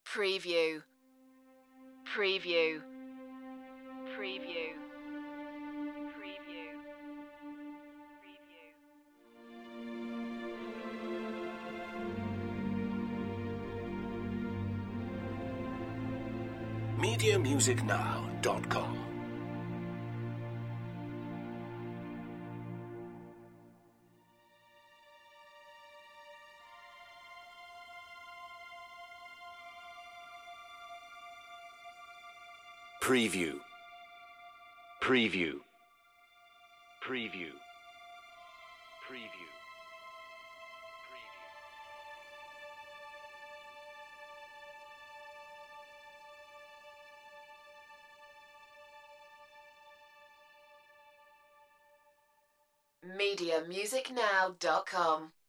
Preview. Preview. Preview. Preview. Preview. MediaMusicNow.com. Preview. Preview. Preview. Preview. MediaMusicNow.com